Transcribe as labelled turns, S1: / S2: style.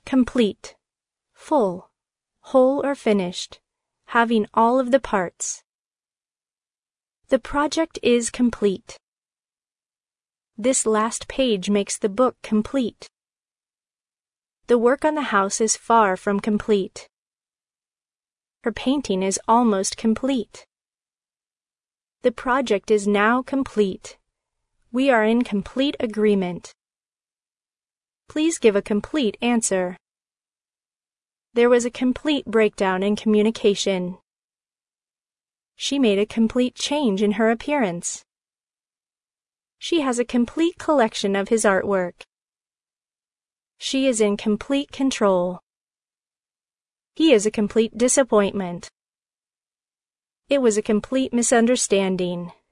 S1: Complete. Full. Whole or finished. Having all of the parts. The project is complete. This last page makes the book complete. The work on the house is far from complete. Her painting is almost complete. The project is now complete. We are in complete agreement. Please give a complete answer. There was a complete breakdown in communication. She made a complete change in her appearance. She has a complete collection of his artwork. She is in complete control. He is a complete disappointment. It was a complete misunderstanding.